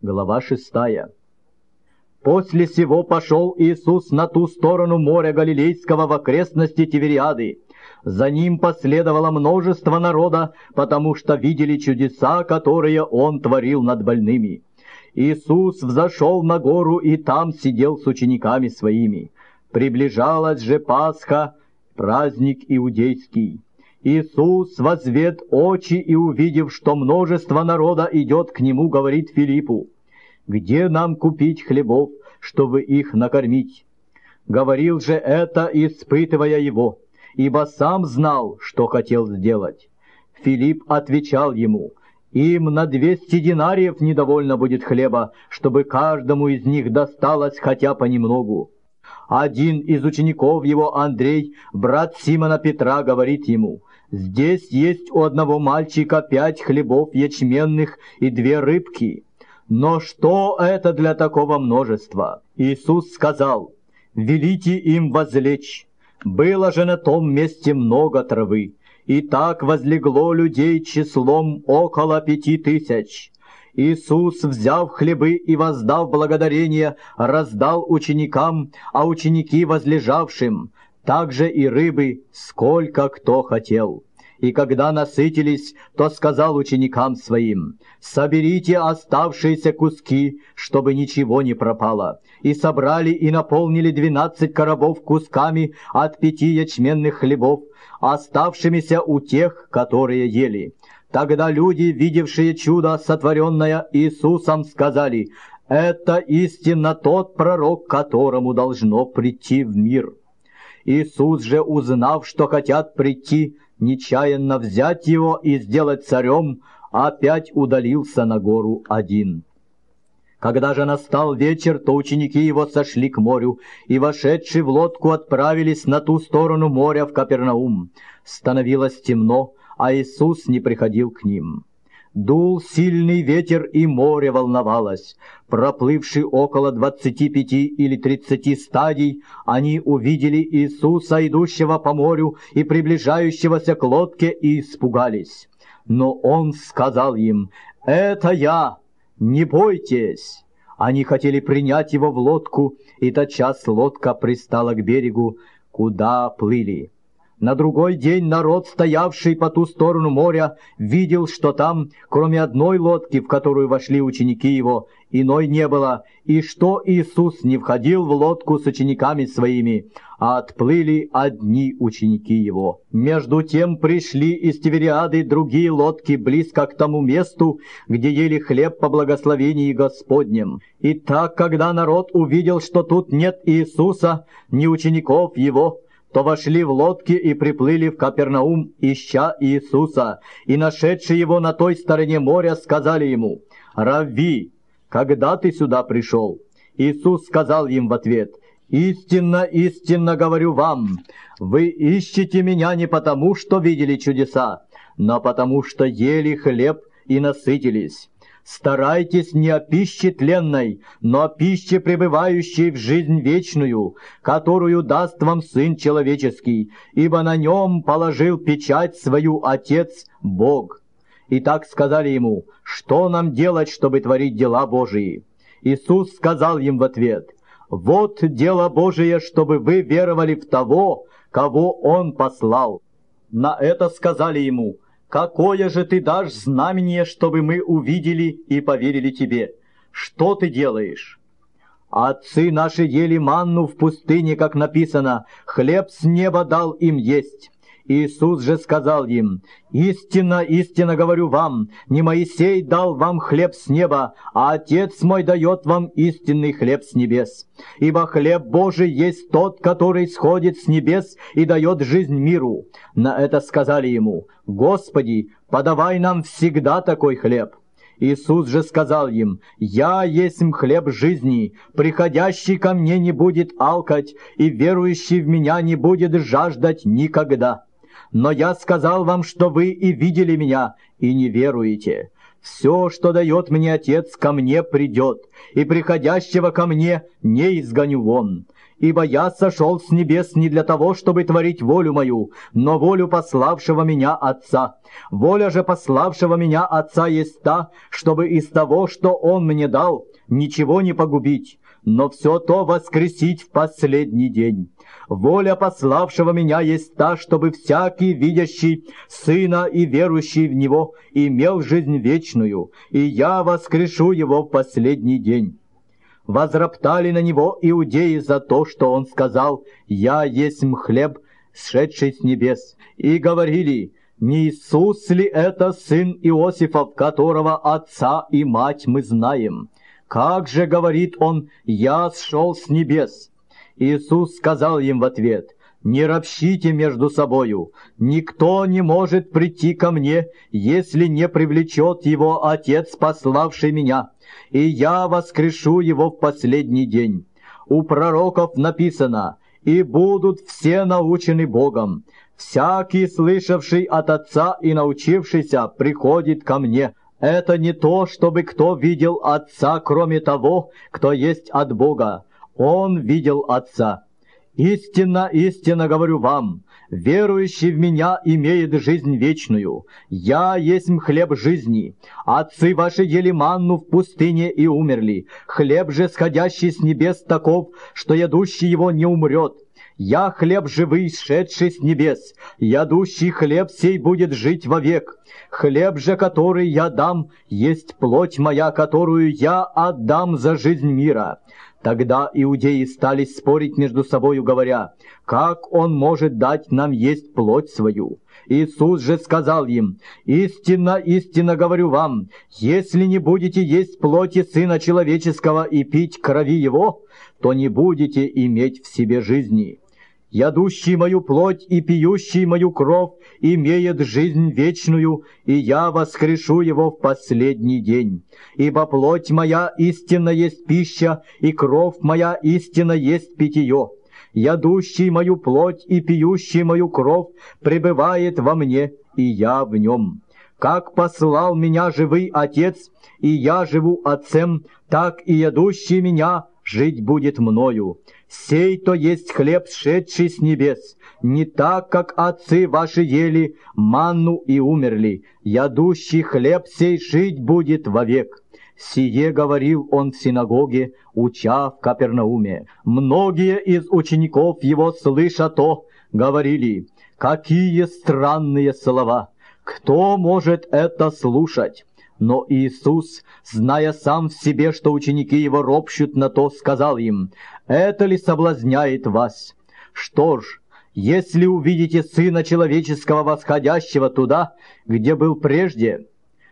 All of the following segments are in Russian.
Глава 6. После сего пошел Иисус на ту сторону моря Галилейского в окрестности Тивериады. За ним последовало множество народа, потому что видели чудеса, которые Он творил над больными. Иисус взошел на гору и там сидел с учениками Своими. Приближалась же Пасха, праздник иудейский. Иисус, возвед очи и увидев, что множество народа идет к Нему, говорит Филиппу: «Где нам купить хлебов, чтобы их накормить?» Говорил же это, испытывая его, ибо сам знал, что хотел сделать. Филипп отвечал ему: «Им на 200 динариев недовольно будет хлеба, чтобы каждому из них досталось хотя понемногу». Один из учеников его, Андрей, брат Симона Петра, говорит ему: «Здесь есть у одного мальчика 5 хлебов ячменных и 2 рыбки». Но что это для такого множества? Иисус сказал: «Велите им возлечь». Было же на том месте много травы, и так возлегло людей числом около 5000. Иисус, взяв хлебы и воздав благодарение, раздал ученикам, а ученики возлежавшим, также и рыбы, сколько кто хотел. И когда насытились, то сказал ученикам Своим: «Соберите оставшиеся куски, чтобы ничего не пропало». И собрали и наполнили 12 коробов кусками от 5 ячменных хлебов, оставшимися у тех, которые ели. Тогда люди, видевшие чудо, сотворенное Иисусом, сказали: «Это истинно тот пророк, которому должно прийти в мир». Иисус же, узнав, что хотят прийти, нечаянно взять его и сделать царем, опять удалился на гору один. Когда же настал вечер, то ученики его сошли к морю, и, вошедшие в лодку, отправились на ту сторону моря в Капернаум. Становилось темно, а Иисус не приходил к ним. Дул сильный ветер, и море волновалось. Проплывши около 25 или 30 стадий, они увидели Иисуса, идущего по морю и приближающегося к лодке, и испугались. Но Он сказал им: «Это Я, не бойтесь». Они хотели принять Его в лодку, и тотчас лодка пристала к берегу, куда плыли. На другой день народ, стоявший по ту сторону моря, видел, что там, кроме одной лодки, в которую вошли ученики Его, иной не было, и что Иисус не входил в лодку с учениками Своими, а отплыли одни ученики Его. Между тем пришли из Тивериады другие лодки близко к тому месту, где ели хлеб по благословении Господнем. И так, когда народ увидел, что тут нет Иисуса, ни учеников Его, то вошли в лодки и приплыли в Капернаум, ища Иисуса, и, нашедшие Его на той стороне моря, сказали Ему: «Равви, когда Ты сюда пришел?» Иисус сказал им в ответ: «Истинно, истинно говорю вам, вы ищете Меня не потому, что видели чудеса, но потому, что ели хлеб и насытились. Старайтесь не о пище тленной, но о пище, пребывающей в жизнь вечную, которую даст вам Сын Человеческий, ибо на Нем положил печать свою Отец Бог». И так сказали Ему: «Что нам делать, чтобы творить дела Божии?» Иисус сказал им в ответ: «Вот дело Божие, чтобы вы веровали в того, кого Он послал». На это сказали Ему: «Какое же Ты дашь знамение, чтобы мы увидели и поверили Тебе? Что Ты делаешь?» «Отцы наши ели манну в пустыне, как написано: хлеб с неба дал им есть». Иисус же сказал им: «Истинно, истинно говорю вам, не Моисей дал вам хлеб с неба, а Отец мой дает вам истинный хлеб с небес. Ибо хлеб Божий есть тот, который сходит с небес и дает жизнь миру». На это сказали Ему: «Господи, подавай нам всегда такой хлеб». Иисус же сказал им: «Я есть хлеб жизни, приходящий ко мне не будет алкать, и верующий в Меня не будет жаждать никогда. Но я сказал вам, что вы и видели Меня, и не веруете. Все, что дает мне Отец, ко мне придет, и приходящего ко мне не изгоню вон. Ибо я сошел с небес не для того, чтобы творить волю мою, но волю пославшего меня Отца. Воля же пославшего меня Отца есть та, чтобы из того, что Он мне дал, ничего не погубить, но все то воскресить в последний день. Воля пославшего меня есть та, чтобы всякий, видящий Сына и верующий в Него, имел жизнь вечную, и я воскрешу его в последний день». Возроптали на него иудеи за то, что он сказал: «Я есмь хлеб, сшедший с небес», и говорили: «Не Иисус ли это сын Иосифов, которого отца и мать мы знаем? Как же, говорит он, я сшел с небес?» Иисус сказал им в ответ: «Не ропщите между собою, никто не может прийти ко мне, если не привлечет его Отец, пославший меня, и я воскрешу его в последний день. У пророков написано: и будут все научены Богом. Всякий, слышавший от Отца и научившийся, приходит ко мне. Это не то, чтобы кто видел Отца, кроме того, кто есть от Бога. Он видел Отца. Истинно, истинно говорю вам, верующий в Меня имеет жизнь вечную. Я есть хлеб жизни. Отцы ваши ели манну в пустыне и умерли. Хлеб же, сходящий с небес, таков, что ядущий его не умрет. Я хлеб живый, сшедший с небес. Ядущий хлеб сей будет жить вовек. Хлеб же, который я дам, есть плоть моя, которую я отдам за жизнь мира». Тогда иудеи стали спорить между собою, говоря: «Как он может дать нам есть плоть свою?» Иисус же сказал им: «Истинно, истинно говорю вам, если не будете есть плоти Сына Человеческого и пить крови Его, то не будете иметь в себе жизни. Ядущий мою плоть и пьющий мою кровь имеет жизнь вечную, и я воскрешу его в последний день. Ибо плоть моя истинно есть пища, и кровь моя истинно есть питье. Ядущий мою плоть и пьющий мою кровь пребывает во мне, и я в нем. Как послал меня живый Отец, и я живу Отцем, так и ядущий меня жить будет мною. Сей то есть хлеб, сшедший с небес, не так, как отцы ваши ели манну и умерли. Ядущий хлеб сей жить будет вовек». Сие говорил он в синагоге, уча в Капернауме. Многие из учеников его, слыша то, говорили: «Какие странные слова! Кто может это слушать?» Но Иисус, зная сам в себе, что ученики его ропщут на то, сказал им: «Это ли соблазняет вас? Что ж, если увидите Сына Человеческого, восходящего туда, где был прежде,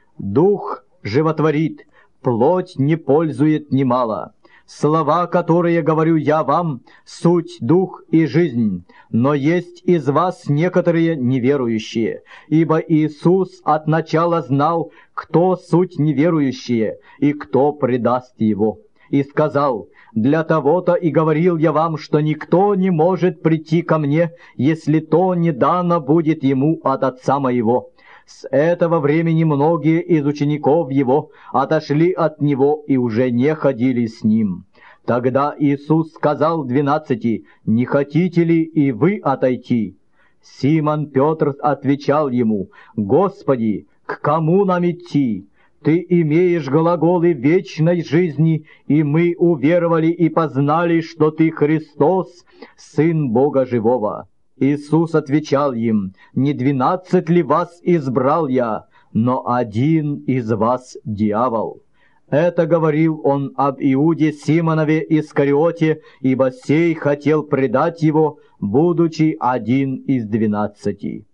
Дух животворит, плоть не пользует немало. Слова, которые говорю я вам, суть дух и жизнь, но есть из вас некоторые неверующие, ибо Иисус от начала знал, кто суть неверующие и кто предаст его, и сказал: для того-то и говорил я вам, что никто не может прийти ко мне, если то не дано будет ему от Отца моего». С этого времени многие из учеников его отошли от него и уже не ходили с ним. Тогда Иисус сказал 12: «Не хотите ли и вы отойти?» Симон Петр отвечал ему: «Господи, к кому нам идти? Ты имеешь глаголы вечной жизни, и мы уверовали и познали, что Ты Христос, Сын Бога Живого». Иисус отвечал им: «Не 12 ли вас избрал я, но один из вас дьявол». Это говорил он об Иуде Симонове Искариоте, ибо сей хотел предать его, будучи один из 12.